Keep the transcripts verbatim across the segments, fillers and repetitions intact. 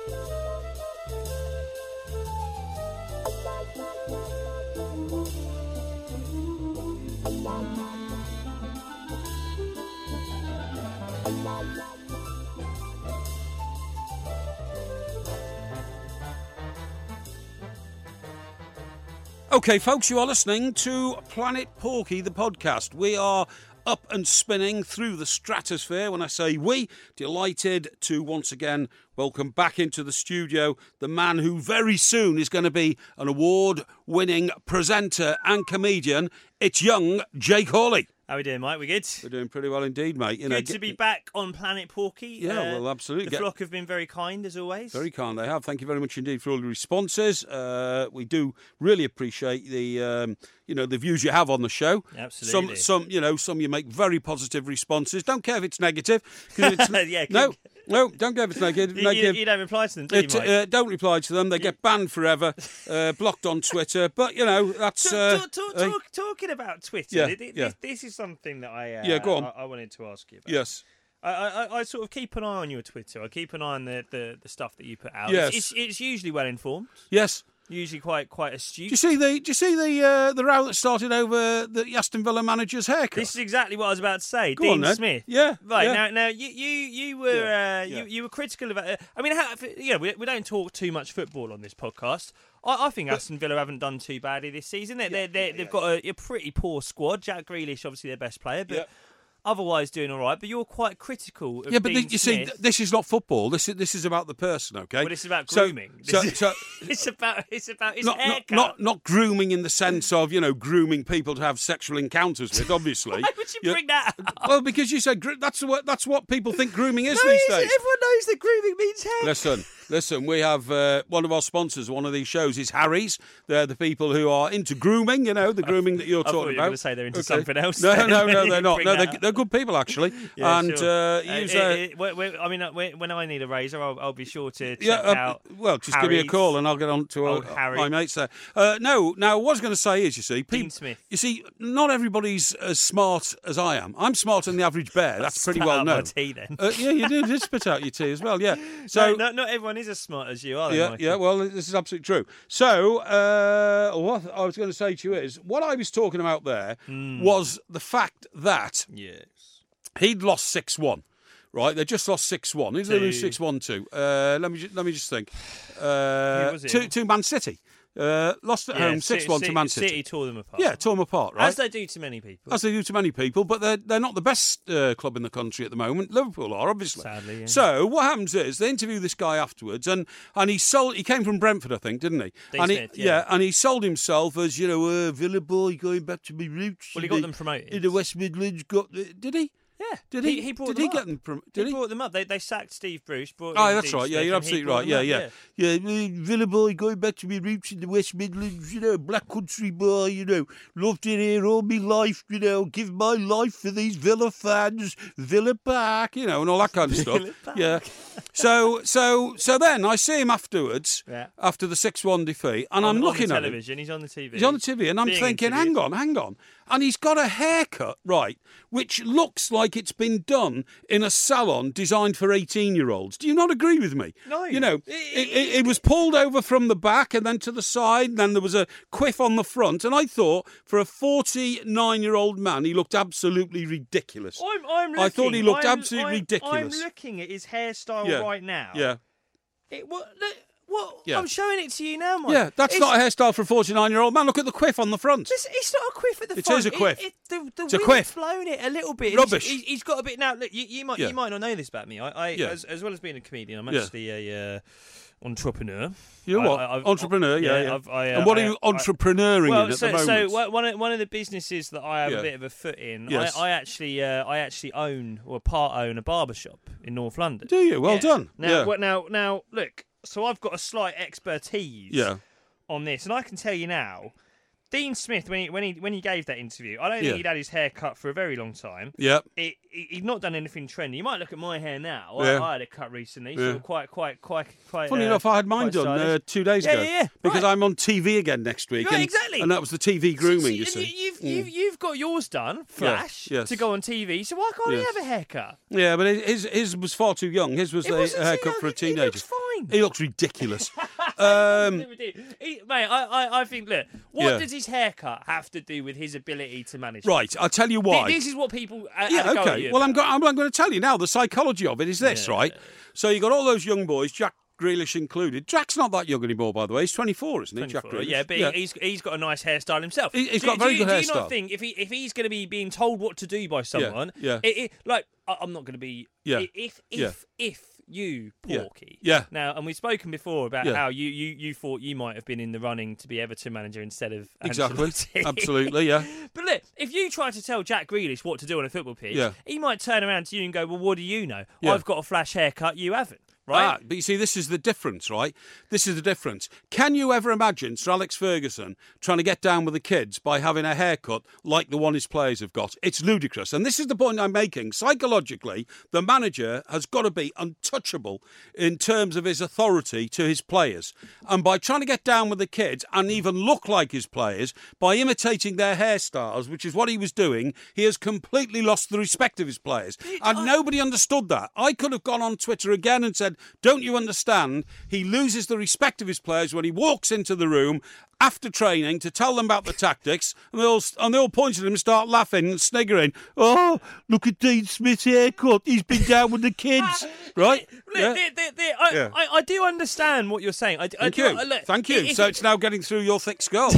Okay, folks, you are listening to Planet Porky, the podcast. We are up and spinning through the stratosphere. When I say we, delighted to once again welcome back into the studio the man who very soon is going to be an award-winning presenter and comedian. It's young Jake Hawley. How are we doing, Mike? We good? We're doing pretty well indeed, mate. You good know, to be back on Planet Porky. Yeah, uh, well, absolutely. The Get... flock have been very kind, as always. Very kind, they have. Thank you very much indeed for all the responses. Uh, we do really appreciate the, um, you know, the views you have on the show. Absolutely. Some, some, you know, some you make very positive responses. Don't care if it's negative. It's, yeah, no. No, don't care if it's negative. you, negative. You, you don't reply to them, do you, it, Mike? uh, don't reply to them. They get banned forever, uh, blocked on Twitter. But, you know, that's... Uh, talk, talk, uh, talk, talking about Twitter, yeah, this, yeah. this is something that I, uh, yeah, go on. I, I wanted to ask you about. Yes. I, I, I sort of keep an eye on your Twitter. I keep an eye on the, the, the stuff that you put out. Yes. It's, it's, it's usually well-informed. Yes. Usually quite quite astute. Do you see the? Do you see the uh, the row that started over the Aston Villa manager's haircut? This is exactly what I was about to say. Go Dean on, then. Smith. Yeah. Right yeah. now, now you you you were Yeah, uh, yeah. you you were critical about. Uh, I mean, how, you know, we, we don't talk too much football on this podcast. I, I think but, Aston Villa haven't done too badly this season. They're, yeah, they're, they're, yeah, they've yeah, got a, a pretty poor squad. Jack Grealish, obviously their best player, but. Yeah. Otherwise, doing all right, but you're quite critical. Of yeah, but Dean the, you see, Smith. this is not football. This is this is about the person, okay? Well, this is about So- grooming. So, This is- so, it's about it's about his not, not haircut. not not grooming in the sense of you know grooming people to have sexual encounters with. Obviously, Why would you Yeah. bring that up? Well, because you said gr- that's what that's what people think grooming is No, these it's- days. everyone knows that grooming means hair. Listen, listen. We have uh, one of our sponsors. One of these shows is Harry's. They're the people who are into grooming. You know, the grooming that you're I thought talking you were about. going to say they're into Okay. something else. No, then. no, no, they're not. Bring No, that they're, up. they're good people actually. Yeah, and sure. uh, Uh, use it- uh, it- when- when- I mean, uh, when when I need a razor, I'll, I'll be sure to check yeah. Uh, out. well, just give me a Harry's. call and I'll get on to uh, Old Harry. my mates there. Uh, no, now what I was going to say is, you see, Dean people, Smith. you see, not everybody's as smart as I am. I'm smarter than the average bear. That's pretty Spat well out my known. tea then. Uh, yeah, you did, did spit out your tea as well. Yeah. So. no, no, not everyone is as smart as you, are they, Yeah, Michael? yeah. Well, this is absolutely true. So, uh, what I was going to say to you is, what I was talking about there Hmm. was the fact that Yes. he'd lost six one. Right, they just lost six one. Who did they To- lose six one to? Uh, let me just, let me just think. Uh, was it? to, to Man City. Uh, lost at Yeah, home six one City, to Man City. City tore them apart. Yeah, tore them apart, right? As they do to many people. As they do to many people, but they're, they're not the best uh, club in the country at the moment. Liverpool are, obviously. Sadly, yeah. So what happens is they interview this guy afterwards, and, and he sold. He came from Brentford, I think, didn't he? Dean and he Smith, yeah. and he sold himself as you know a Villa boy going back to my roots. Well, he in got the- them promoted. in the West Midlands. Got did he? Yeah. Did he? He, brought did them he up. get them? Prom- did he, he? brought them up. They, they sacked Steve Bruce. Brought Oh, in that's Dean right. Yeah, Smith, you're and he absolutely brought right. Yeah, them up, yeah, yeah. uh, Villa boy going back to my roots in the West Midlands. You know, black country boy. You know, loved it here all my life. You know, give my life for these Villa fans. Villa Park. You know, and all that kind of stuff. Villa Park. Yeah. So, so, so then I see him afterwards Yeah. after the six one defeat, and On- I'm on looking the at him. television. He's on the T V. He's on the T V, and I'm Being thinking, hang interviewed. on, hang on. And he's got a haircut, right, which looks like it's been done in a salon designed for eighteen-year-olds. Do you not agree with me? No. You know, It- it, it, it was pulled over from the back and then to the side, and then there was a quiff on the front, and I thought, for a forty-nine-year-old man, he looked absolutely ridiculous. I'm, I'm looking, I thought he looked I'm- absolutely I'm- ridiculous. I'm looking at his hairstyle Yeah. right now. Yeah. It, what, look, what, Yeah. I'm showing it to you now, Mike. Yeah, that's it's, not a hairstyle for a forty-nine-year-old man. Look at the quiff on the front. It's, it's not a quiff at the It front. is a quiff. It, it, the the It's a wind's quiff. blown it a little bit. Rubbish. He's, he's got a bit now. Look, you, you might Yeah. you might not know this about me. I, I Yeah. as, as well as being a comedian, I'm Yeah. actually a uh, entrepreneur. You're I- what? I- I've- Entrepreneur, yeah. yeah, yeah. I've- I, uh, and what I- are you I- entrepreneuring Well, in at so, the moment? so one of one of the businesses that I have Yeah. a bit of a foot in, Yes. I, I actually uh, I actually own or part own a barber shop in North London. Do you? Well Yeah. done. Now, yeah. well, now, now, look. So I've got a slight expertise yeah. on this, and I can tell you now, Dean Smith, when he when he when he gave that interview, I don't think Yeah. he'd had his hair cut for a very long time. Yeah. It, he- he'd not done anything trendy. You might look at my hair now. Yeah. I, I had it cut recently, Yeah. so quite, quite, quite, quite. Funny uh, enough, I had mine quite done uh, stylish. two days Yeah, ago. yeah, yeah. Because Right. I'm on T V again next week. Right, and, exactly. And that was the T V grooming, you So see. You've, Mm. you've, you've got yours done, Flash, yes. to go on T V. So why can't Yes. he have a haircut? Yeah, but his his was far too young. His was It a wasn't too haircut young. for a He- teenager. He looks fine. fine. He looks ridiculous. um, he, mate, I, I, I think, look, what Yeah. does his haircut have to do with his ability to manage? right, I'll tell you why. This is what people uh, Yeah, have a go at okay. you Well, I'm, about. go- I'm, I'm going to tell you now. The psychology of it is this, Yeah. right? So you got all those young boys, Jack Grealish included. Jack's not that young anymore, by the way. He's twenty-four, isn't he, Jack twenty-four, Grealish? yeah, but he's he's got a nice hairstyle himself. He- he's do, got a very do, good do you hairstyle. not think if he if he's going to be being told what to do by someone, yeah. It, it, like I- I'm not going to be, Yeah. i- if if Yeah. if you Yeah. Porky, Yeah. Now, and we've spoken before about Yeah. how you, you you thought you might have been in the running to be Everton manager instead of Exactly. Ancelotti. Absolutely, yeah. But look, if you try to tell Jack Grealish what to do on a football pitch, Yeah. he might turn around to you and go, "Well, what do you know? Yeah. I've got a flash haircut, you haven't." Right? Ah, but you see, this is the difference, right? This is the difference. Can you ever imagine Sir Alex Ferguson trying to get down with the kids by having a haircut like the one his players have got? It's ludicrous. And this is the point I'm making. Psychologically, the manager has got to be untouchable in terms of his authority to his players. And by trying to get down with the kids and even look like his players, by imitating their hairstyles, which is what he was doing, he has completely lost the respect of his players. And nobody understood that. I could have gone on Twitter again and said, don't you understand? He loses the respect of his players when he walks into the room after training to tell them about the tactics, and they all and they all point at him and start laughing and sniggering. Oh, look at Dean Smith's haircut. He's been down with the kids, right? Look, Yeah. the- the- the- I, Yeah. I, I do understand what you're saying. I, I Thank do, you. I- look, Thank you. if- So it's now getting through your thick skull.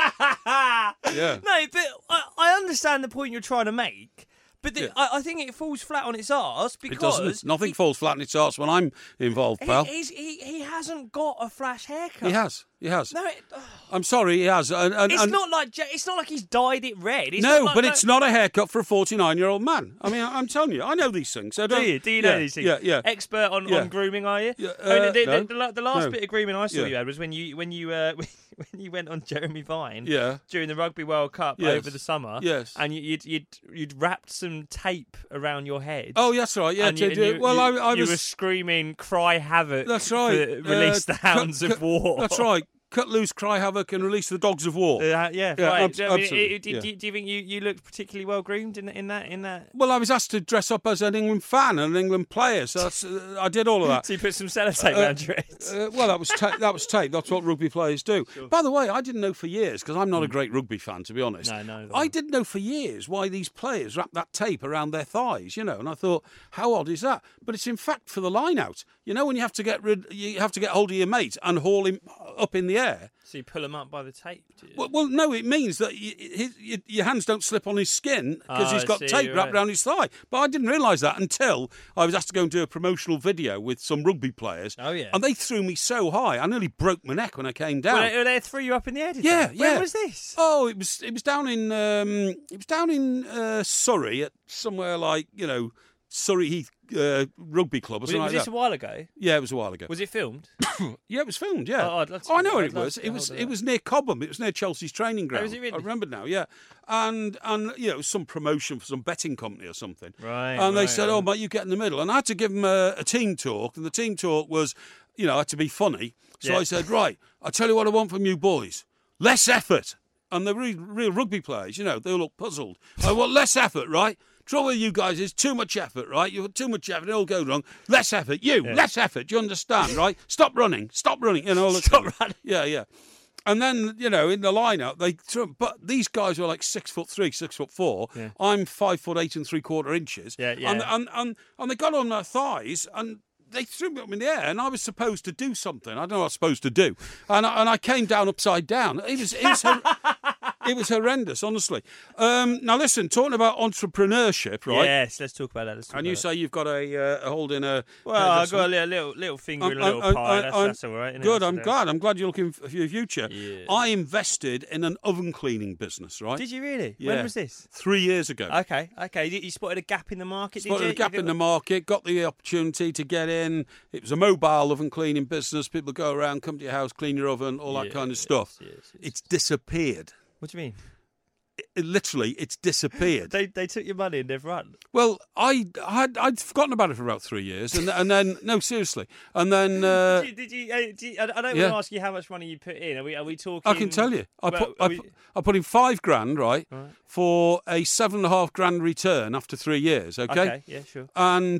Yeah. No, but I, I understand the point you're trying to make. But the, Yeah. I, I think it falls flat on its arse It because doesn't. Nothing he, falls flat in its arse when I'm involved, pal. he, he's, he, he hasn't got a flash haircut. He has. He has. No, it, oh, I'm sorry, he has. And, and, it's and- not like Ja- it's not like he's dyed it red. It's no, not like, but like- it's not a haircut for a forty-nine-year-old man. I mean, I- I'm telling you, I know these things. So Do don't, you? Do you know yeah, these things? Yeah, yeah. Expert on, Yeah. on grooming, are you? Yeah, I mean, uh, the, no. the, the, the last No. bit of grooming I saw Yeah. you had was when you when you uh, when you went on Jeremy Vine Yeah. during the Rugby World Cup Yes. over the summer. Yes. And you, you'd you'd you'd wrapped some tape around your head. Oh, that's right. Yeah, and to you, and do- you- well, you- I, I you was. were screaming, "Cry havoc!" That's right. for- Release Uh, the hounds cut- of war. That's right. Cut loose, cry havoc, and release the dogs of war. Uh, yeah, Yeah, right. abs- I mean, absolutely, do, yeah. do, do you think you, you looked particularly well groomed in in that in that? Well, I was asked to dress up as an England fan and an England player, so that's, uh, I did all of that. So you put some sellotape Uh, around your head. Uh, well, that was ta- that was tape. That's what rugby players do. By the way, I didn't know for years because I'm not a great rugby fan, to be honest. No, no, no. I didn't know for years why these players wrap that tape around their thighs. You know, and I thought, how odd is that? But it's in fact for the line out. You know, when you have to get rid, you have to get hold of your mate and haul him up in the air. So you pull them up by the tape. Do you? Well, well no, it means that you, his, your, your hands don't slip on his skin because Oh, he's I got see, tape wrapped right. around his thigh. But I didn't realise that until I was asked to go and do a promotional video with some rugby players. Oh, yeah. And they threw me so high, I nearly broke my neck when I came down. Well, they, they threw you up in the air. Did Yeah, they? yeah. When was this? Oh, it was it was down in um, it was down in uh, Surrey at somewhere like you know Surrey Heath uh, Rugby Club or Was, it, something was like this that. a while ago? Yeah, it was a while ago. Was it filmed? Yeah, it was filmed. Yeah, Oh, I'd love to oh, I get- know where I'd it love was. to It get was hold of it that. was near Cobham. It was near Chelsea's training ground. was it really? I remember now. Yeah, and and you know it was some promotion for some betting company or something. Right, And they right, said, right. "Oh, mate, you get in the middle." And I had to give them a, a team talk, and the team talk was, you know, I had to be funny. So Yeah. I said, "Right, I tell you what I want from you boys: less effort." And the real, real rugby players, you know, they all look puzzled. I want less effort, right? Trouble with you guys is too much effort, right? You've got too much effort, it all goes wrong. Less effort, you, less effort. Do you understand, right? Stop running, stop running, you know. All that Stop kind of- running. Yeah, yeah. And then, you know, in the lineup, they threw, but these guys were like six foot three, six foot four. Yeah. I'm five foot eight and three quarter inches. Yeah, yeah. And, and, and, and they got on their thighs and they threw me up in the air, and I was supposed to do something. I don't know what I was supposed to do. And I, and I came down upside down. It was, it was, hor- it was horrendous, honestly. Um, now, listen, talking about entrepreneurship, right? Yes, let's talk about that. Let's talk And you about say you've got a, uh, a holding a... Well, I've got a little, little, little finger in a I'm- little I'm- pie. I'm- That's, I'm- that's all right. isn't it? Good, That's I'm all right. glad. I'm glad you're looking for your future. Yeah. I invested in an oven cleaning business, right? Did you really? Yeah. When was this? Three years ago. Okay, okay. You, you spotted a gap in the market, Spotted did you? a gap You in the got- market, got the opportunity to get in. It was a mobile oven cleaning business. People go around, come to your house, clean your oven, all that kind of stuff. yes, yes. It's disappeared. What do you mean? It, it- literally, it's disappeared. They they took your money and they've run. Well, I I'd, I'd forgotten about it for about three years, and and then no, seriously, and then uh, did you? Did you, uh, did you I, I don't yeah. want to ask you how much money you put in. Are we? Are we talking? I can tell you, I Well, put are I we- put, I put in five grand, right, Right. for a seven and a half grand return after three years. Okay, Okay, yeah, sure. and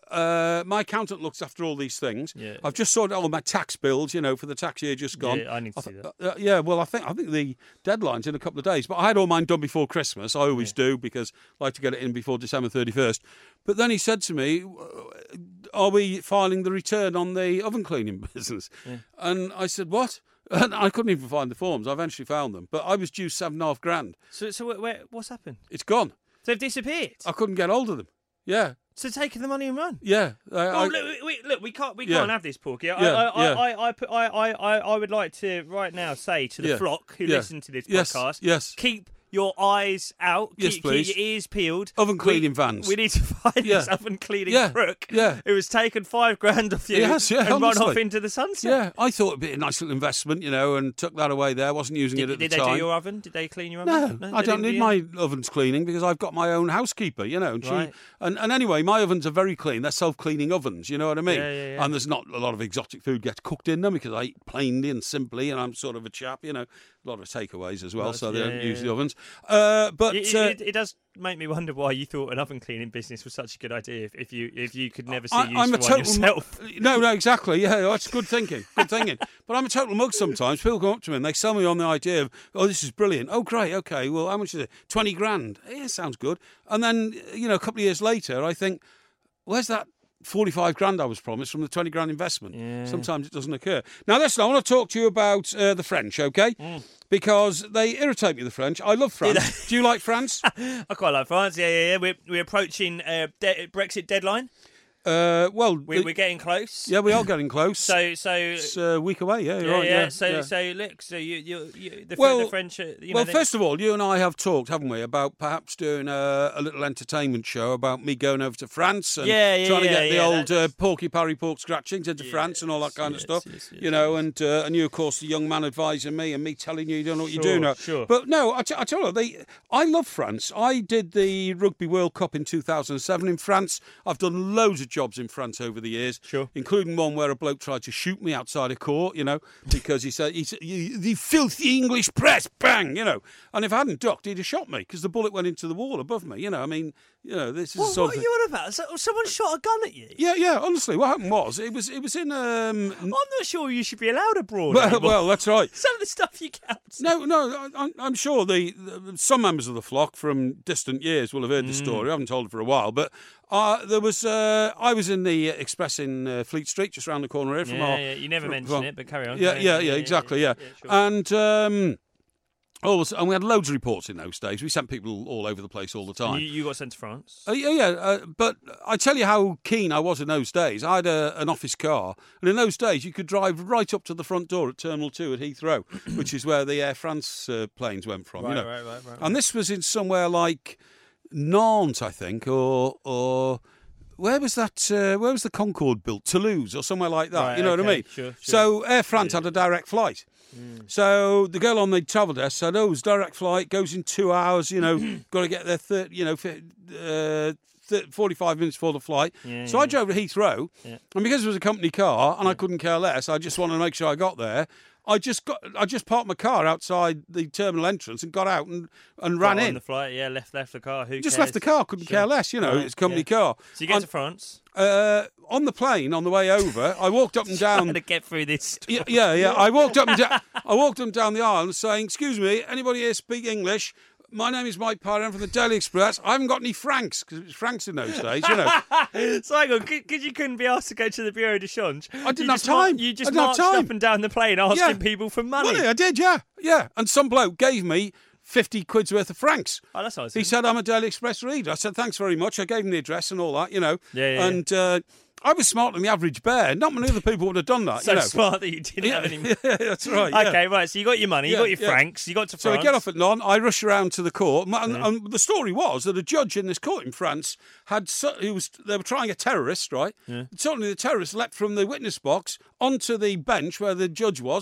uh, my accountant looks after all these things. Yeah. I've just sorted out all my tax bills, you know, for the tax year just gone. Yeah, I need to see th- that. Uh, yeah, well, I think I think the deadline's in a couple of days, but I had all mine done before Christmas. I always yeah. do because I like to get it in before December thirty-first. But then he said to me, "Are we filing the return on the oven cleaning business?" Yeah. And I said, "What?" And I couldn't even find the forms. I eventually found them, but I was due seven and a half grand. So, so where, where, what's happened? It's gone. So they've disappeared. I couldn't get hold of them. Yeah. So taking the money and run. Yeah. I, oh, I, look, we, look, we can't, we yeah. can't have this, Porky. I, yeah, I, yeah. I, I, I, put, I, I, I would like to right now say to the yeah. flock who yeah. listen to this yes. podcast, yes. keep your eyes out. Yes, keep, please. Keep your ears peeled. Oven cleaning we, vans. We need to find yeah. this oven cleaning yeah. crook yeah. who has taken five grand off you yes, yeah, and honestly. run off into the sunset. Yeah, I thought it'd be a nice little investment, you know, and took that away there. Wasn't using did, it at did the time. Did time. they do your oven? Did they clean your No, oven? no I don't need do my ovens cleaning because I've got my own housekeeper, you know. And, she, right. and, and anyway, my ovens are very clean. They're self-cleaning ovens, you know what I mean? Yeah, yeah, yeah. And there's not a lot of exotic food gets cooked in them because I eat plainly and simply, and I'm sort of a chap, you know. A lot of takeaways as well, Nice. so they yeah, don't yeah, use yeah. the ovens. Uh, but it, uh, it, it does make me wonder why you thought an oven cleaning business was such a good idea if, if you if you could never see I, use I'm for a one total yourself. Mu- no, no, exactly. Yeah, that's good thinking. Good thinking. But I'm a total mug sometimes. People come up to me and they sell me on the idea of, oh, this is brilliant. Oh, great. Okay. Well, how much is it? twenty grand. Yeah, sounds good. And then, you know, a couple of years later, I think, where's that forty-five grand I was promised from the twenty grand investment? Yeah. Sometimes it doesn't occur. Now, listen, I want to talk to you about uh, the French, okay? Mm. Because they irritate me, the French. I love France. Do you like France? I quite like France. Yeah, yeah, yeah. We're, we're approaching uh, de- Brexit deadline. Uh, well, we're, we're getting close. Yeah, we are getting close. So, so it's a week away. Yeah, you're yeah, right. yeah. Yeah. So, yeah. so look. So you, you, you the, well, the French. Uh, you well, know, first of all, you and I have talked, haven't we, about perhaps doing a, a little entertainment show about me going over to France and yeah, yeah, trying yeah, to get yeah, the old uh, that's... porky parry pork scratchings into yes, France and all that kind yes, of stuff. yes, yes, you know, yes. and uh, and you, of course, the young man advising me and me telling you you don't know what sure, you're doing now. Sure. But no, I, t- I tell you, they, I love France. I did the Rugby World Cup in two thousand seven in France. I've done loads of jobs in France over the years. Sure. Including one where a bloke tried to shoot me outside a court, you know, because he said, he said the filthy English press, bang, you know. And if I hadn't ducked, he'd have shot me because the bullet went into the wall above me, you know. I mean, you know, this is well, sort what of... are you on about? So, someone shot a gun at you? Yeah, yeah, honestly, what happened was, it was it was in... Um... I'm not sure you should be allowed abroad Well, anymore. well that's right. Some of the stuff you can't say. No, no, I, I'm sure the, the some members of the flock from distant years will have heard the Mm. story. I haven't told it for a while, but uh, there was uh, I was in the Express in uh, Fleet Street, just around the corner here from yeah, our. yeah, you never from, mention from, it, but carry on. Yeah, carry yeah, on. yeah, exactly, yeah. yeah, yeah sure. And um, oh, and we had loads of reports in those days. We sent people all over the place all the time. You, you got sent to France. Uh, yeah, yeah, uh, but I tell you how keen I was in those days. I had a, an office car, and in those days you could drive right up to the front door at Terminal two at Heathrow, which is where the Air France uh, planes went from. Right, you know, right, right, right, right. And this was in somewhere like Nantes, I think, or or. Where was that? Uh, where was the Concorde built? Toulouse or somewhere like that. Right, you know okay, what I mean? Sure, sure. So Air France yeah. had a direct flight. Mm. So the girl on the travel desk said, "Oh, it's direct flight, goes in two hours. You know, got to get there. Thir- you know, uh, th- forty-five minutes before the flight." Yeah, so yeah. I drove to Heathrow, yeah. and because it was a company car, and yeah. I couldn't care less, I just wanted to make sure I got there. I just got, I just parked my car outside the terminal entrance and got out and, and ran got in. On the flight, yeah, left left the car. Who Just cares? left the car, couldn't Sure. care less. You know, Right, it's a company yeah. car. So you get And, to France. uh, on the plane on the way over, I walked up and down. Trying to get through this. Yeah, yeah, yeah. I walked up and down. I walked up and down the aisle saying, "Excuse me, anybody here speak English? My name is Mike Parry. I'm from the Daily Express. I haven't got any francs because it was francs in those days, you know." So hang on, because you couldn't be asked to go to the Bureau de Change. I didn't you have just time. Mar- you just I didn't have marched time. up and down the plane asking Yeah. people for money. Well, I did, yeah, yeah. And some bloke gave me fifty quid's worth of francs. Oh, that's nice. He said, "I'm a Daily Express reader." I said, "Thanks very much." I gave him the address and all that, you know. Yeah, yeah, And uh, I was smarter than the average bear. Not many other people would have done that. So you know. smart that you didn't Yeah, have any money. yeah, that's right. yeah. Okay, right. So you got your money, you Yeah, got your yeah. francs, you got to So France. I get off at Nantes, I rush around to the court, and, Yeah. and the story was that a judge in this court in France had, su- he was, they were trying a terrorist, right? Yeah. Suddenly the terrorist leapt from the witness box onto the bench where the judge was, went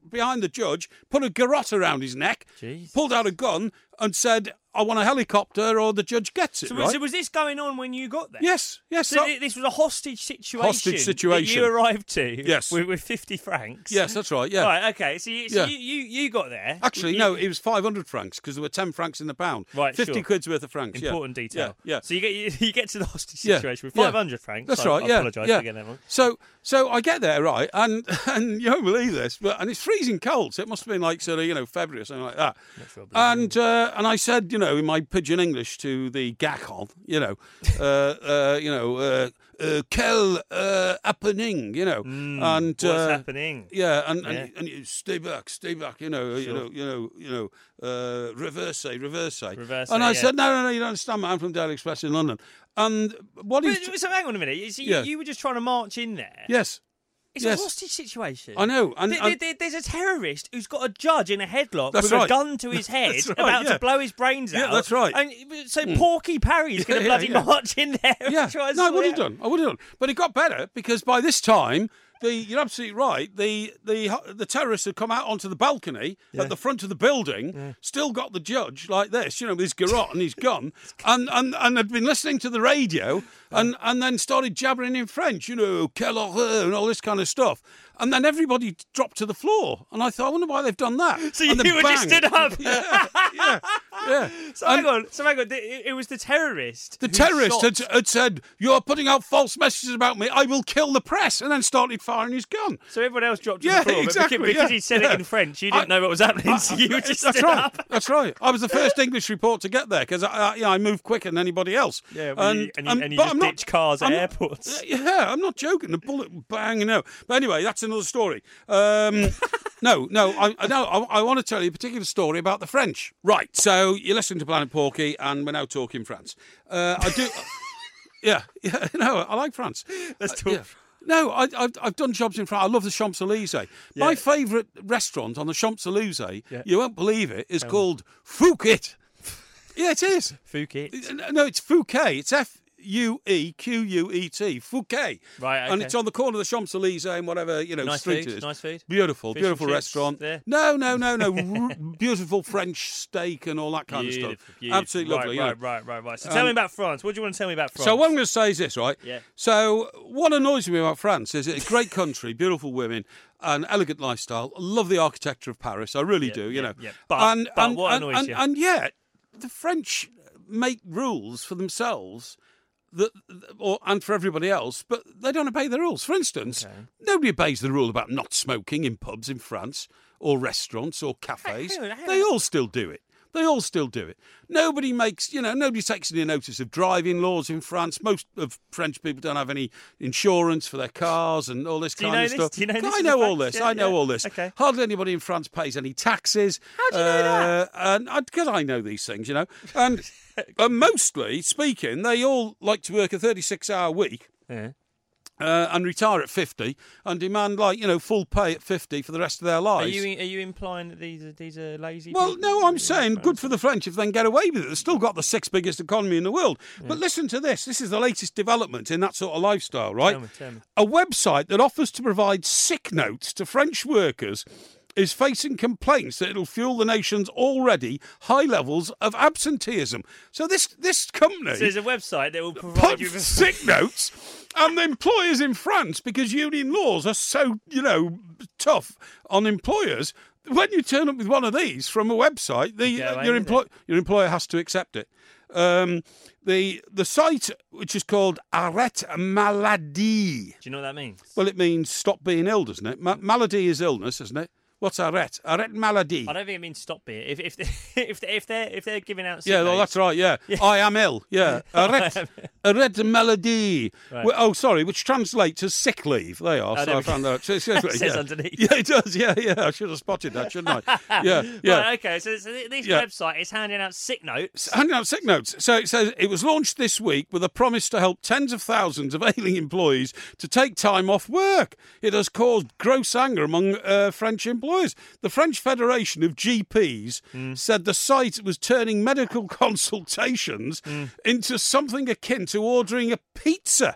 behind the judge, put a garrote around his neck, Jeez. pulled out a gun, and said, "I want a helicopter, or the judge gets it." So, right? so was this going on when you got there? Yes, yes. So so- th- this was a hostage situation. Hostage situation. That you arrived to. Yes. With, with fifty francs. yes, that's right. Yeah. Right. Okay. So, you, so Yeah. you, you you got there. Actually, You- no, it was five hundred francs because there were ten francs in the pound. Right, fifty sure. quid's worth of francs. Important yeah. detail. Yeah, yeah. So you get you, you get to the hostage Yeah, situation with yeah. five hundred francs. That's I, right. I yeah, apologise yeah. for getting that wrong. So, so I get there right, and and you won't believe this, but and it's freezing cold. So it must have been like sort of you know February or something like that. Sure And uh, and I said, you know, in my pidgin English to the gacon, you know, uh, uh, you know, uh, uh, quel uh, happening, you know, Mm, and what's uh, happening? Yeah, and, Yeah. and and you stay back, stay back, you know, you Sure. know, you know, you know, uh, reverse, reverse. Reverse, And I yeah. said, no, no, no, you don't understand. I'm from Daily Express in London. And what But, is? so hang on a minute. You, see, Yeah. you were just trying to march in there. Yes, It's yes. a hostage situation. I know, and, There- and there- there's a terrorist who's got a judge in a headlock That's with right. a gun to his head That's right, about yeah. to blow his brains Yeah, out. that's right. And so Porky Parry's going to Yeah, yeah, bloody yeah. march in there and yeah, try and no, I sort would it have out. done. I would have done. But it got better because by this time, the you're absolutely right. The the the terrorists had come out onto the balcony Yeah. at the front of the building, still got the judge like this, you know, with his garrote and his gun, and, and and had been listening to the radio, and and then started jabbering in French, you know, quelle horreur and all this kind of stuff. And then everybody dropped to the floor, and I thought, I wonder why they've done that. So and you then were just bang. stood up. yeah, yeah, yeah. So And- hang on, so hang on. It, it was the terrorist. The who terrorist shot- had, had said, "You're putting out false messages about me. I will kill the press," and then started firing his gun. So everyone else dropped to Yeah, the floor. but exactly, Because, because yeah, he said yeah. it in French, you didn't I- know what was happening, so you were just That's stood right. up. That's right. I was the first English report to get there because I, I, you know, I moved quicker than anybody else. Yeah, well, you- and you, and you but just I'm not- ditch cars at I'm not- airports. Yeah, I'm not joking. The bullet bang, you know. But anyway, that's another story. Um, no, no, I, I no, I, I want to tell you a particular story about the French. Right. So you're listening to Planet Porky, and we're now talking France. Uh, I do. yeah, yeah. No, I like France. Let's Uh, talk. yeah. No, I, I've I've done jobs in France. I love the Champs Elysees. My Yeah. favourite restaurant on the Champs Elysees, Yeah. you won't believe it, is called Fouquet. Yeah, it is. Phuket. No, it's Fouquet. It's F U E Q U E T. Fouquet. Right, And okay. it's on the corner of the Champs Elysees and whatever you know Nice street food, it is. nice food. Beautiful, Fish beautiful and chips restaurant. there? No, no, no, no. R- beautiful French steak and all that kind of Beautiful, stuff. beautiful. Absolutely right, lovely. you know. Right, right, right, right. So tell Um, me about France. What do you want to tell me about France? So what I'm going to say is this, right? Yeah. So what annoys me about France is it's a great country, beautiful women, an elegant lifestyle. I love the architecture of Paris. I really Yeah, do. You yeah, know. yeah. But- and, but and, what and, annoys and, you? and yet the French make rules for themselves. That, or and for everybody else, but they don't obey the rules. For instance, Okay. nobody obeys the rule about not smoking in pubs in France or restaurants or cafes. Hang on, hang They on. all still do it. They all still do it. Nobody makes, you know, nobody takes any notice of driving laws in France. Most of French people don't have any insurance for their cars and all this Do you kind know of this? stuff. Do you know this I is know a all fact? this. Yeah, I know yeah. all this. Okay. Hardly anybody in France pays any taxes. How do you know that? Uh, and because I know these things, you know, and uh, mostly speaking, they all like to work a thirty-six hour week. Yeah. Uh, and retire at fifty and demand, like, you know, full pay at fifty for the rest of their Are lives. you are you implying that these are these are lazy? Well, people? no, I'm saying good for the French if they can get away with it. They've still got the sixth biggest economy in the world. But listen to this. This is the latest development in that sort of lifestyle, right? Tell me, tell me. A website that offers to provide sick notes to French workers is facing complaints that it'll fuel the nation's already high levels of absenteeism. So this this company... So there's a website that will provide put you with sick notes, and the employers in France, because union laws are so, you know, tough on employers, when you turn up with one of these from a website, the Get away your with employ your employer has to accept it. Um, the the site, which is called Arrête Maladie. Do you know what that means? Well, it means stop being ill, doesn't it? Ma- malady is illness, isn't it? What's arrête? Arrête maladie. I don't think it means stop beer. If if if if they're if they're giving out sick Yeah, well, notes- that's right, yeah. I am ill, yeah. Arrête, arrête maladie. Right. Well, oh, sorry, which translates as sick leave. They are, Oh, so there I we go. found that. So it's- It says yeah. underneath. Yeah, it does, yeah, yeah. I should have spotted that, shouldn't I? Yeah, yeah. Right, okay, so, so this Yeah. website is handing out sick notes. Handing out sick notes. So it says it was launched this week with a promise to help tens of thousands of ailing employees to take time off work. It has caused gross anger among uh, French employers. The French Federation of G Ps Mm. said the site was turning medical consultations Mm. into something akin to ordering a pizza.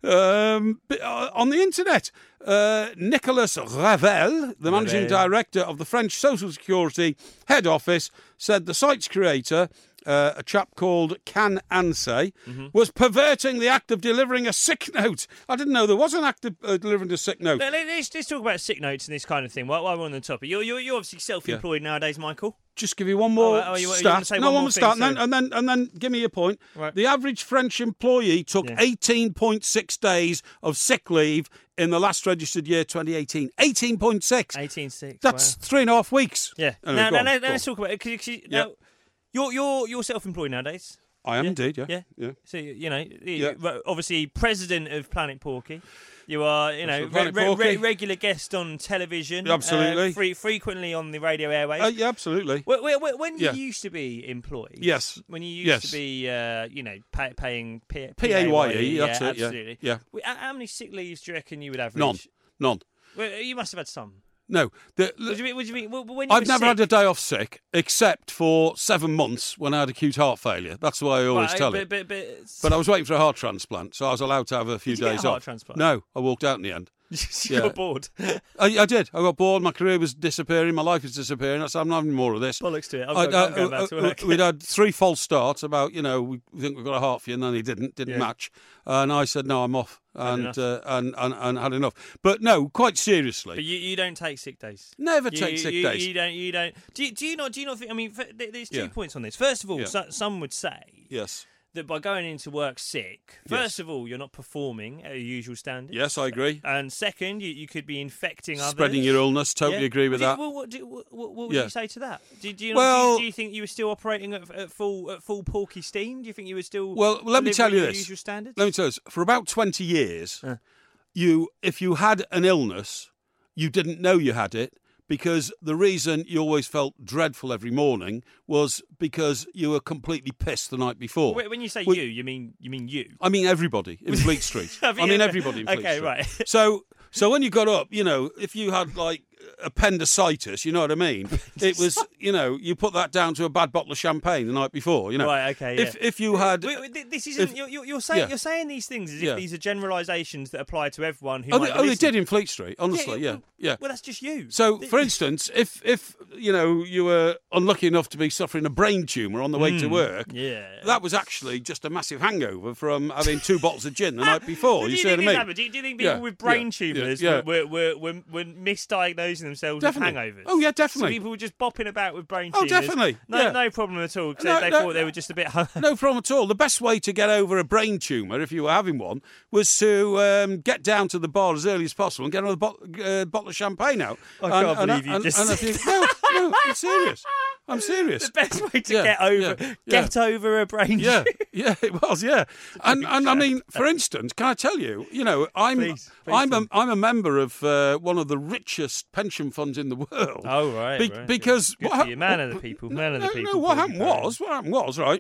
Um, but, uh, on the internet, uh, Nicolas Ravel, the managing Ravel. director of the French Social Security head office, said the site's creator, uh, a chap called Can Ansay, mm-hmm. was perverting the act of delivering a sick note. I didn't know there was an act of uh, delivering a sick note. Let, let's, let's talk about sick notes and this kind of thing while, while we're on the topic. You're, you're, you're obviously self-employed yeah. nowadays, Michael. Just give you one more oh, oh, you, stat. You say no, one one more start, thing, and, then, and then and then give me your point. Right. The average French employee took yeah. eighteen point six days of sick leave in the last registered year, twenty eighteen. eighteen point six. eighteen point six. That's wow. three and a half weeks. Yeah. Anyway, now, now, on, now, now let's talk about it. Cause, cause, yeah. now, you're you're you're self-employed nowadays. I am yeah? indeed. Yeah. Yeah. Yeah. So you know, yeah. obviously, president of Planet Porky. You are, you know, re- re- re- regular guest on television. Absolutely. Uh, free- frequently on the radio airwaves. Uh, yeah, absolutely. When, when, when yeah. you used to be employed. Yes. When you used yes. to be, uh, you know, pay, paying P- P A Y E. yeah, That's it. absolutely. Yeah. yeah. How many sick leaves do you reckon you would average? None. None. Well, you must have had some. No. The, what do you mean? What do you mean? Well, when you I've were never sick, had a day off sick except for seven months when I had acute heart failure. That's why I always right, tell but, it. But, but, But I was waiting for a heart transplant, so I was allowed to have a few Did you days get a heart off. transplant? No, I walked out in the end. you yeah. got bored. I, I did. I got bored. My career was disappearing. My life was disappearing. I said, I'm not having more of this. Bollocks to it. I'm, I, going, I, I'm going back to work. We'd had three false starts about, you know, we think we've got a heart for you, and then he didn't, didn't yeah. match. And I said, no, I'm off. And, had uh, and and and had enough. But no, quite seriously. But you, you don't take sick days. Never you, take sick you, days. You don't. You don't. Do you, do you not? Do you not think? I mean, there's two yeah. points on this. First of all, yeah. so, some would say yes. that by going into work sick, first yes. of all, you're not performing at your usual standard. Yes, I agree. And second, you, you could be infecting others. Spreading your illness. Totally yeah. agree with do, that. Well, what, do, what, what would yeah. you say to that? Do, do, you well, not, do, do you think you were still operating at, at full at full Porky steam? Do you think you were still? Well, let me tell you your this. Usual standards? Let me tell you this. For about twenty years, uh. you, if you had an illness, you didn't know you had it. Because the reason you always felt dreadful every morning was because you were completely pissed the night before. When you say well, you, you mean you mean you? I mean everybody in Fleet Street. I mean everybody in Fleet okay, Street. right. So, so when you got up, you know, if you had like appendicitis, you know what I mean? It was, you know, you put that down to a bad bottle of champagne the night before, you know. Right, okay, yeah. If if you had, wait, wait, this isn't. if, you're, you're saying yeah. you're saying these things as if yeah. these are generalisations that apply to everyone who. Oh, might they, be oh, they listening. did in Fleet Street. Honestly, yeah, yeah. Well, yeah. well, that's just you. So, for instance, if if you know you were unlucky enough to be suffering a brain tumour on the way mm, to work, yeah, that was actually just a massive hangover from having two bottles of gin the night before. do you you see what I mean? Do you, do you think people yeah, with brain yeah, tumours yeah, yeah. Were, were, were, were misdiagnosing themselves definitely. with hangovers? Oh yeah, definitely. So people were just bopping about with brain Oh, tumours. definitely. No, yeah. no problem at all. Because No, they no, thought they were just a bit. No problem at all. The best way to get over a brain tumour, if you were having one, was to um, get down to the bar as early as possible and get another bot- uh, bottle of champagne out. I and, can't and, believe you and, just and, and think, no, no, I'm serious. I'm serious. The best way to Yeah, get over yeah, yeah. get over a brain Yeah, tumour. yeah, it was, yeah. And and I mean, for instance, can I tell you, you know, I'm Please, please I'm do. a, I'm a member of uh, one of the richest pension funds in the world. Oh right, Be- right. because Good what for you, man of the people, man of the no, people. No, what Paul happened Buchanan. was, what happened was, right,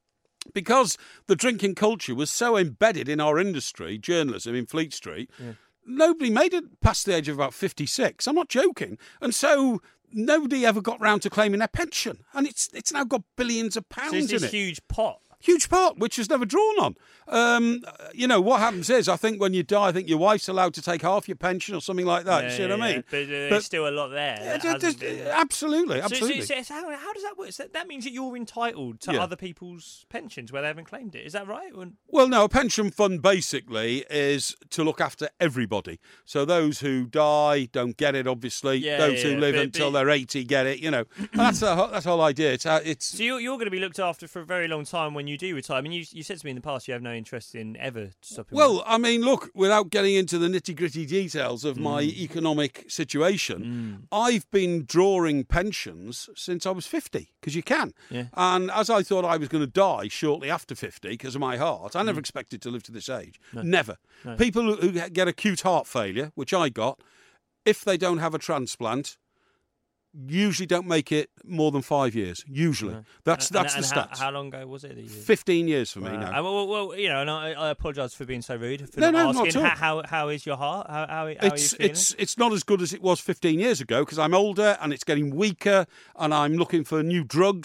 because the drinking culture was so embedded in our industry, journalism in Fleet Street, Yeah. nobody made it past the age of about fifty-six. I'm not joking. And so nobody ever got round to claiming their pension. And it's it's now got billions of pounds So it's in this it. huge pot. Huge part, which is never drawn on. Um, you know, what happens is, I think when you die, I think your wife's allowed to take half your pension or something like that. Yeah, you see yeah, what I yeah. mean? But uh, there's But- still a lot there. Yeah, that just- hasn't just- been- absolutely, So- absolutely. So, so, so how, how does that work? So that means that you're entitled to Yeah. other people's pensions where they haven't claimed it. Is that right? Or- Well, no, a pension fund basically is to look after everybody. So those who die don't get it, obviously. Yeah, those yeah, who live but- until but- they're eighty get it, you know. And that's the whole, that's the whole idea. It's, uh, it's So you're, you're going to be looked after for a very long time when you do retire. I mean, you, you said to me in the past you have no interest in ever stopping. Well, I mean, look, without getting into the nitty-gritty details of my Mm. economic situation, I've been drawing pensions since I was fifty, because you can. Yeah. And as I thought I was going to die shortly after fifty because of my heart, I never expected to live to this age. Never. No. People who who get acute heart failure, which I got, if they don't have a transplant, usually don't make it more than five years. Usually. No. That's, And- that's and the how, stats. how long ago was it? That you... fifteen years for me Wow. now. Uh, well, well, you know, and I, I apologise for being so rude for No, not no, not asking. at all. how, how how is your heart? How, how, how are you It's feeling? it's it's not as good as it was fifteen years ago because I'm older and it's getting weaker and I'm looking for new drugs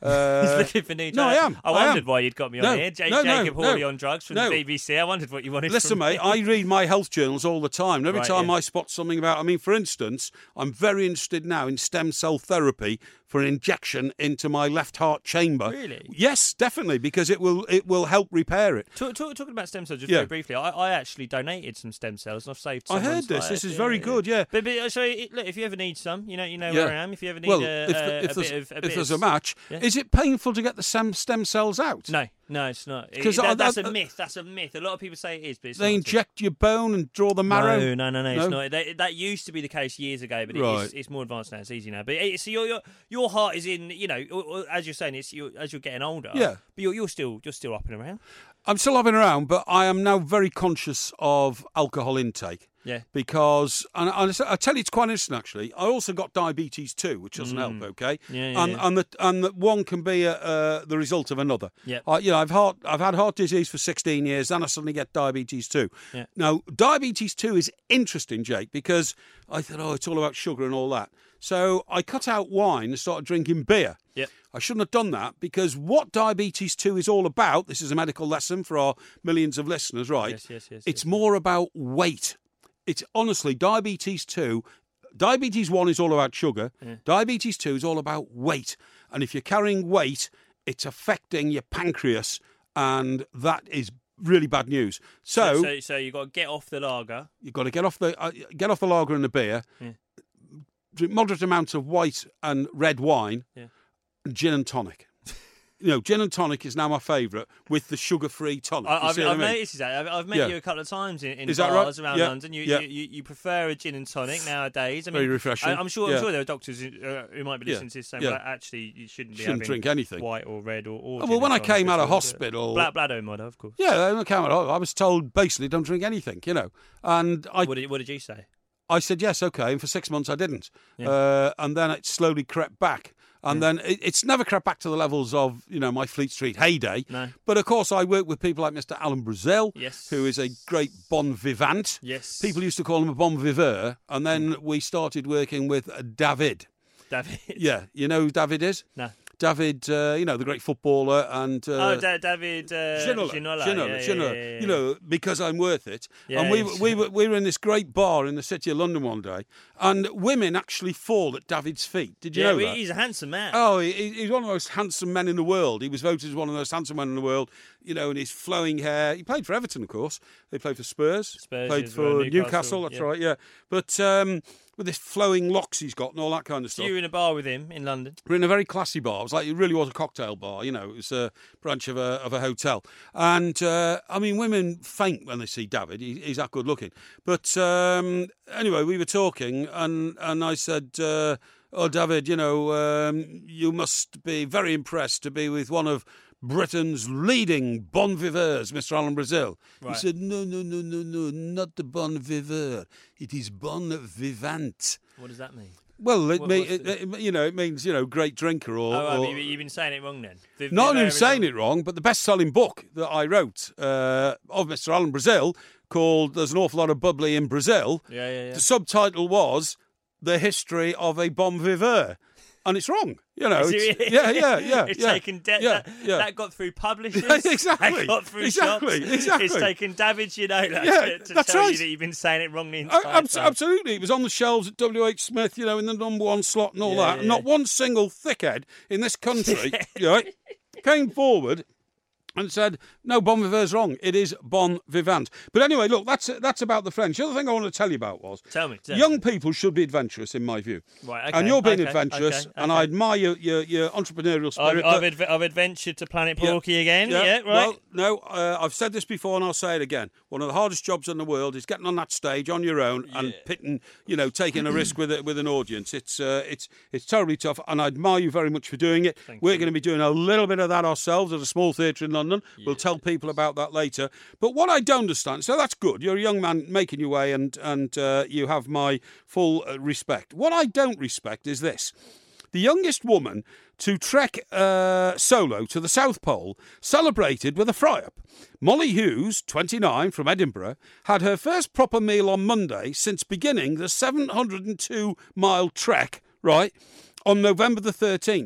Uh, He's looking for new drugs. no, I am. I I wondered am. why you'd got me No, on here. J- no, no, Jacob Hawley no. on drugs from No. the B B C. I wondered what you wanted Listen, from mate, me. I read my health journals all the time. And every Right, time yeah. I spot something about, I mean, for instance, I'm very interested now in stem cell therapy for an injection into my left heart chamber. Really? Yes, definitely, because it will it will help repair it. Talk, talk, talking about stem cells, just Yeah. very briefly, I, I actually donated some stem cells and I've saved. I heard someone's this. life. This is Yeah, very yeah. good. Yeah. But, but so it, look, if you ever need some, you know, you know Yeah. where I am. If you ever need Well, a, if, a, if a there's, bit of, a if bit there's of, a match, Yeah. is it painful to get the stem stem cells out? No, no, it's not. It, 'Cause that, I- that's I- a myth. That's a myth. A lot of people say it is, but it's They not. inject your bone and draw the marrow. No, no, no, no, it's No? not. That, that used to be the case years ago, but it, Right. it's, it's more advanced now. It's easy now. But it, so your, your your heart is in, you know, or- or as you're saying, it's you're, as you're getting older. Yeah. But you're, you're still you're still up and around. I'm still hopping around, but I am now very conscious of alcohol intake. Yeah. Because, and I, I tell you, it's quite interesting actually. I also got diabetes too, which doesn't help. Okay, Yeah, yeah, and yeah. and the and the one can be a, uh, the result of another. Yeah. Uh, you know, I've heart, I've had heart disease for sixteen years, then I suddenly get diabetes too. Yeah. Now, diabetes two is interesting, Jake, because I thought, oh, it's all about sugar and all that. So I cut out wine and started drinking beer. Yep. I shouldn't have done that because what diabetes two is all about, this is a medical lesson for our millions of listeners, right? Yes, yes, yes, It's yes. more about weight. It's honestly, diabetes two, diabetes one is all about sugar. Yeah. Diabetes two is all about weight. And if you're carrying weight, it's affecting your pancreas, and that is really bad news. So, So, so, so you've got to get off the lager. you've got to get off the uh, get off the lager and the beer, Yeah. drink moderate amounts of white and red wine, Yeah. and gin and tonic. You know, gin and tonic is now my favourite with the sugar-free tonic. I, You I've, see what I've I mean? noticed that. I've, I've met Yeah. you a couple of times in, in Is that right? bars around Yeah. London. You, Yeah. you, you you prefer a gin and tonic nowadays. I mean, Very refreshing. I, I'm sure. Yeah. I'm sure there are doctors who, uh, who might be Yeah. listening to this saying, Yeah. "Well, actually, you shouldn't be Shouldn't having drink anything." white or red or." or Oh, gin well, when and I tonic came out of at all, but- hospital, Bla- Bladder mother, of course. yeah, when I came out, I was told basically don't drink anything. You know, and I What did, what did you say? I said yes, okay, and for six months I didn't, Yeah. uh, and then it slowly crept back. And then it, it's never crept back to the levels of, you know, my Fleet Street heyday. No. But, of course, I work with people like Mister Alan Brazil, Yes. who is a great bon vivant. Yes. People used to call him a bon viveur. And then we started working with uh, David. David. Yeah, you know who David is? No. David, uh, you know, the great footballer. and uh, Oh, da- David uh, Ginola, Ginola. Ginola, yeah, yeah, Ginola, yeah, yeah, yeah. you know, because I'm worth it. Yeah, and we, yes. we, were, we were in this great bar in the city of London one day, and women actually fall at David's feet. Did you Yeah, know well, that? he's a handsome man. Oh, he, he's one of the most handsome men in the world. He was voted as one of the most handsome men in the world, you know, and his flowing hair. He played for Everton, of course. They played for Spurs. Spurs, played yes, for well, Newcastle, Newcastle, that's yeah. right, yeah. But um, with this flowing locks he's got and all that kind of So stuff. you were in a bar with him in London. We're in a very classy bar. It was like, it really was a cocktail bar, you know. It was a branch of a of a hotel. And, uh, I mean, women faint when they see David. He, he's that good looking. But um, anyway, we were talking, and, and I said, uh, oh, David, you know, um, you must be very impressed to be with one of Britain's leading bon viveurs, Mister Alan Brazil. Right. He said, no, no, no, no, no, not the bon viveur. It is bon vivant. What does that mean? Well, it, What- mean, what's it, the- it- you know, it means, you know, great drinker or... Oh, or right, you, you've been saying it wrong then. Viv- not only Viv- saying it wrong, but the best-selling book that I wrote uh, of Mister Alan Brazil, called There's an Awful Lot of Bubbly in Brazil, Yeah, yeah, yeah. the subtitle was The History of a Bon Viveur. And it's wrong, you know. It's, yeah, yeah, yeah. It's yeah, taken de- yeah, that, yeah. that got through publishers. Exactly, That got through exactly, shops. exactly. It's taken David Ginola Yeah, to, to that's tell right. you that you've been saying it wrong the Oh, entire abs- time. absolutely. It was on the shelves at W H Smith, you know, in the number one slot and all Yeah, that. yeah, Not yeah. one single thickhead in this country right, came forward and said, no, Bon Viveur's wrong. It is Bon Vivant. But anyway, look, that's that's about the French. The other thing I want to tell you about was Tell me. Tell young me. people should be adventurous, in my view. Right, okay, And you're being okay, adventurous, okay, and okay. I admire your, your, your entrepreneurial I've, spirit. I've, but- adve- I've adventured to Planet Yeah. Porky again. Yeah, right. Well, no, uh, I've said this before and I'll say it again. One of the hardest jobs in the world is getting on that stage on your own and pitting, you know, taking a risk with it with an audience. It's uh, it's it's terribly tough, and I admire you very much for doing it. Thank We're you. going to be doing a little bit of that ourselves at a small theatre in London. We'll tell people about that later. But what I don't understand, so that's good. You're a young man making your way, and and uh, you have my full uh, respect. What I don't respect is this. The youngest woman to trek uh, solo to the South Pole celebrated with a fry-up. Molly Hughes, twenty-nine, from Edinburgh, had her first proper meal on Monday since beginning the seven hundred two mile trek, right, on November the thirteenth.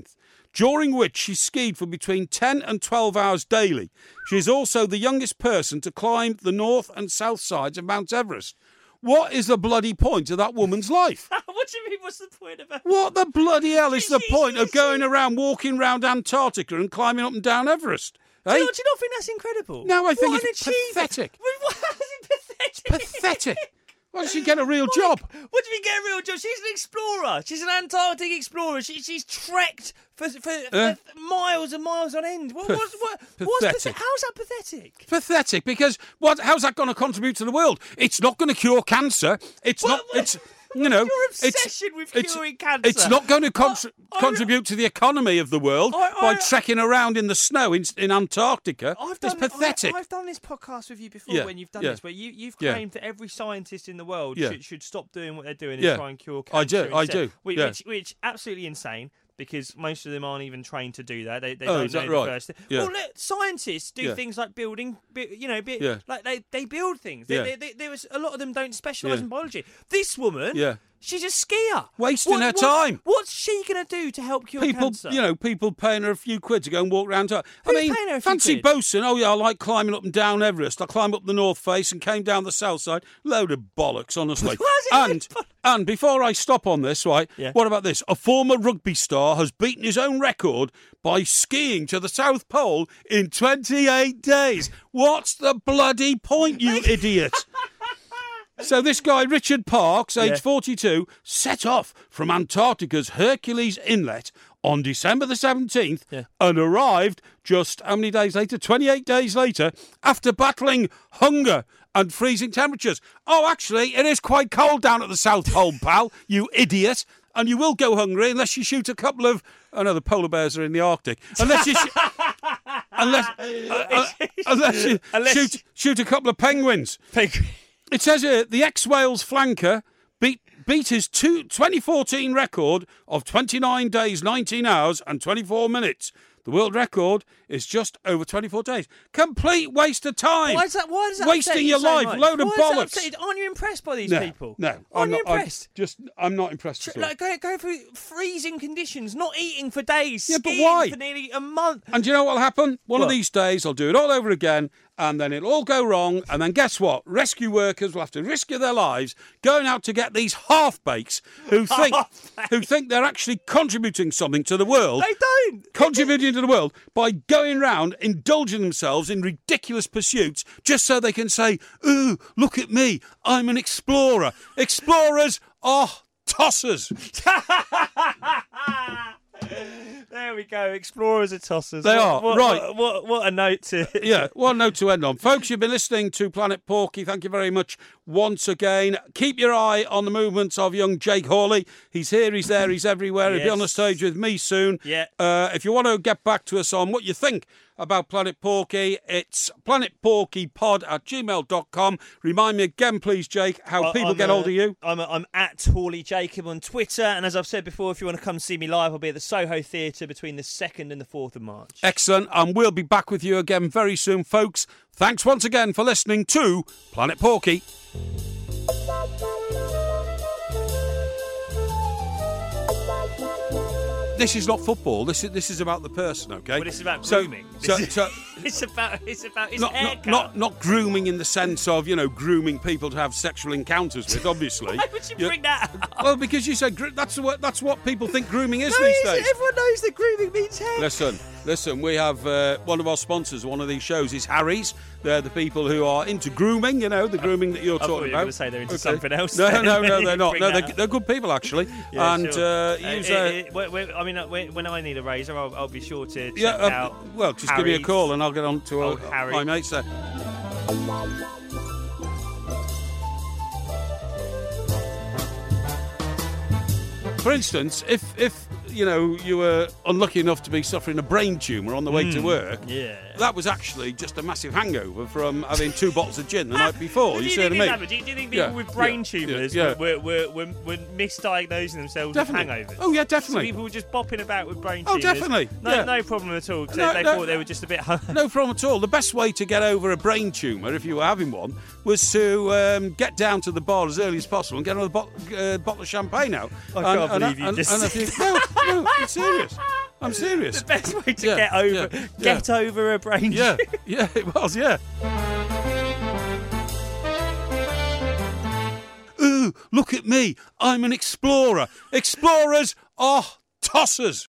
during which she skied for between ten and twelve hours daily. She is also the youngest person to climb the north and south sides of Mount Everest. What is the bloody point of that woman's life? What do you mean, what's the point of it? What the bloody hell is She- the she- point she- of going around, walking around Antarctica and climbing up and down Everest? Do you, Eh? not, do you not think that's incredible? No, I think What it's an achievement. pathetic. What, how is it pathetic? Pathetic. Why doesn't she get a real What? job? What do you mean get a real job? She's an explorer. She's an Antarctic explorer. She, she's trekked for, for, Uh? for miles and miles on end. What, what's, what, what's Pathetic. pathe- how's that pathetic? Pathetic, because what? How's that going to contribute to the world? It's not going to cure cancer. It's What- not. what- It's you know. Your it's, obsession with it's, curing cancer. It's not going to con- I- I- contribute to the economy of the world I- I- by trekking around in the snow in, in Antarctica. I've It's done, pathetic. I, I've done this podcast with you before Yeah, when you've done yeah. this, where you, you've Yeah. claimed that every scientist in the world Yeah. should, should stop doing what they're doing and Yeah. try and cure I cancer. do, I instead. do, Which, yeah. which, which absolutely insane. Because most of them aren't even trained to do that. They, they Oh, don't is know that the right? first thing. Yeah. Well, let, scientists do Yeah. things like building, bu- you know, bu- Yeah. like they, they build things. They, Yeah. they, they, there was a lot of them don't specialise Yeah. in biology. This woman, Yeah. she's a skier, Wasting What- her what's- time. What's she going to do to help cure People, cancer? you know, people paying her a few quid to go and walk around. I Who's mean, paying her a few fancy quid? boasting. Oh yeah, I like climbing up and down Everest. I climbed up the North Face and came down the South Side. Load of bollocks, honestly. Why is it and load of bollocks? and before I stop on this, right? Yeah. What about this? A former rugby star has beaten his own record by skiing to the South Pole in twenty-eight days. What's the bloody point, you idiot? So this guy, Richard Parks, age Yeah. forty-two, set off from Antarctica's Hercules Inlet on December the seventeenth Yeah. and arrived just how many days later? twenty-eight days later, after battling hunger and freezing temperatures. Oh, actually, it is quite cold down at the South Pole, pal, you idiot. And you will go hungry unless you shoot a couple of... Oh, no, the polar bears are in the Arctic. Unless you... sh- unless, uh, uh, unless you Unless- shoot, shoot a couple of penguins. Penguin. It says here, the ex-Wales flanker beat beat his two, twenty fourteen record of twenty-nine days, nineteen hours and twenty-four minutes. The world record is just over twenty-four days. Complete waste of time. Why is that? Why does that Wasting upset you your so life. much? Load of Why is that bollocks. upset you? Aren't you impressed by these no, people? No, Aren't I'm you not. I'm impressed? just, I'm not impressed at all. Like going go through freezing conditions, not eating for days, Yeah, but skiing why? for nearly a month. And do you know what will happen? One of What? these days, I'll do it all over again, and then it'll all go wrong. And then guess what? Rescue workers will have to risk their lives going out to get these half-bakes who think who think they're actually contributing something to the world. They don't. Contributing to the world by going round indulging themselves in ridiculous pursuits just so they can say, "Ooh, look at me, I'm an explorer." Explorers are tossers. There we go. Explorers are tossers. They What- are, what, right. What, what, what a note to. Yeah, one note to end on. Folks, you've been listening to Planet Porky. Thank you very much once again. Keep your eye on the movements of young Jake Hawley. He's here, he's there, he's everywhere. He'll be on the Yes. stage with me soon. Yeah. Uh, if you want to get back to us on what you think about Planet Porky, it's planetporkypod at gmail dot com. Remind me again, please, Jake, how Well, people I'm, get uh, hold of you. I'm, I'm at Hawley Jacob on Twitter, and as I've said before, if you want to come see me live, I'll be at the Soho Theatre between the second and the fourth of March. Excellent. And we'll be back with you again very soon, folks. Thanks once again for listening to Planet Porky. This is not football. This is this is about the person, okay? Well, this is about So- grooming. So, This is- so, It's about it's about his not, haircut. not, not not grooming in the sense of, you know, grooming people to have sexual encounters with, obviously. Why would you Yeah. bring that up? Well, because you said gr- that's what that's what people think grooming is No, these it isn't. days. Everyone knows that grooming means hair. Listen, listen, we have uh, one of our sponsors, one of these shows is Harry's. They're the people who are into grooming, you know, the grooming that you're I thought talking you were about. going to say they're into something else. No, then. no, no, they're not. Bring No, that they're, up. they're good people, actually. Yeah, and sure. uh, Uh, use uh, a... uh, when- when- I mean, uh, when when I need a razor, I'll, I'll be sure to check Yeah, uh, out. well, just give me a Harry's. call and I'll get on to Oh, uh, Harry. my mates there. For instance, if if you know you were unlucky enough to be suffering a brain tumour on the way to work, Yeah. that was actually just a massive hangover from having two bottles of gin the night before. Do You you see think what I this mean? happened? Do you, do you think people Yeah, with brain yeah, tumours yeah, yeah. Were, were, were, were misdiagnosing themselves Definitely. with hangovers? Oh, yeah, So definitely. people were just bopping about with brain Oh, tumours. definitely, No, yeah. no problem at all. 'Cause No, they no. thought they were just a bit. Hung- No problem at all. The best way to get over a brain tumour, if you were having one, was to um, get down to the bar as early as possible and get another bottle, uh, bottle of champagne out. I and, can't and, believe you and, just and said if you, no, no, it's serious. I'm serious. The best way to Yeah, get over yeah, get yeah. over a brain Yeah, tumour. yeah, it was, yeah. Ooh, look at me. I'm an explorer. Explorers are tossers.